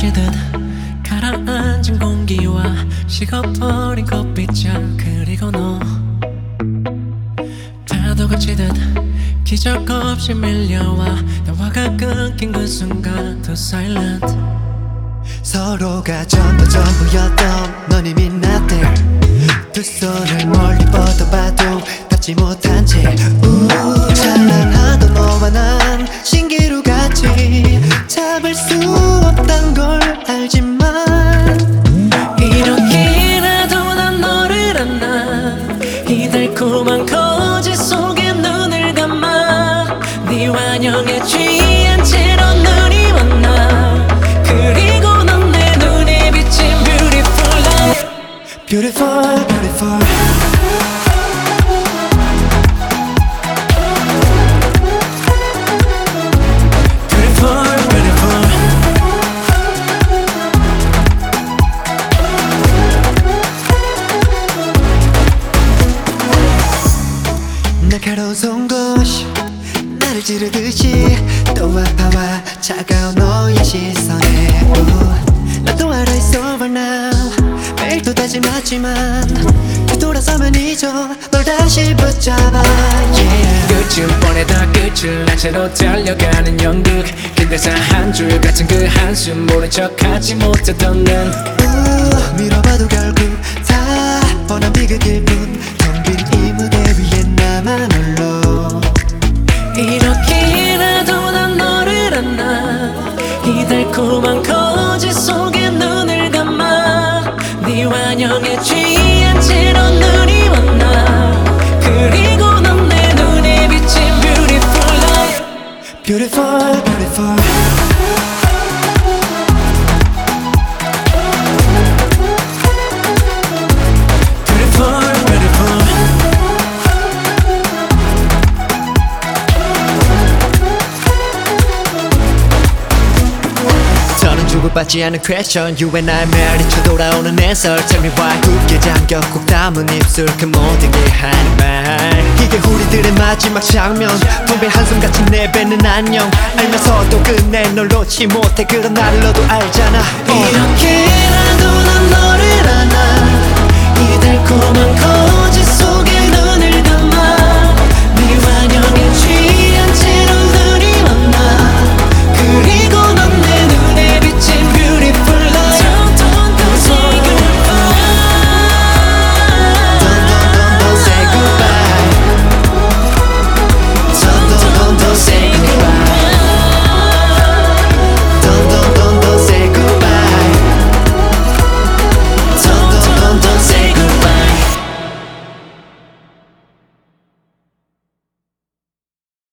부시듯 가라앉은 공기와 식어버린 커피잔 그리고 너 파도가 치듯 기적 없이 밀려와 대화가 끊긴 그 순간 too silent 서로가 전부였던 넌 이미 not there 두 손을 멀리 뻗어봐도 닿지 못한 채 찬란하던 너와 난 신기루 같이 잡을 수 없단 걸 알지만 이렇게라도 난 너를 안나 이 달콤한 거짓 속에 눈을 감아 네 환영에 취한 채로 눈이 왔나 그리고 넌 내 눈에 비친 beautiful life Beautiful, beautiful 날카로운 송곳 나를 찌르듯이 또 아파와 차가운 너의 시선에 나도 알아 it's over now 매일 또 다짐하지만 뒤돌아서면 잊어 널 다시 붙잡아 yeah. 끝은 뻔해다 끝을 난 채로 달려가는 연극 근대사 한 줄 같은 그 한숨 모른 척하지 못했던 난 밀어봐도 결국 다 뻔한 비극일 뿐 텅 빈 이 무대 위에 나만 홀로 이렇게라도 난 너를 안나 이 달콤한 거짓 속에 눈을 감아 네 환영에 취한 채로 눈이 왔나 그리고 넌 내 눈에 비친 beautiful life Beautiful, beautiful 주고받지 않은 question You and I 메아리쳐 돌아오는 answer Tell me why 굳게 잠겨 꼭 담은 입술 그 모든 게 하는 말 이게 우리들의 마지막 장면 텅빈 한숨같이 내뱉는 안녕 알면서도 끝내 널 놓지 못해 그런 나를 너도 알잖아 이렇게라도 난 너를 안아 이 달콤한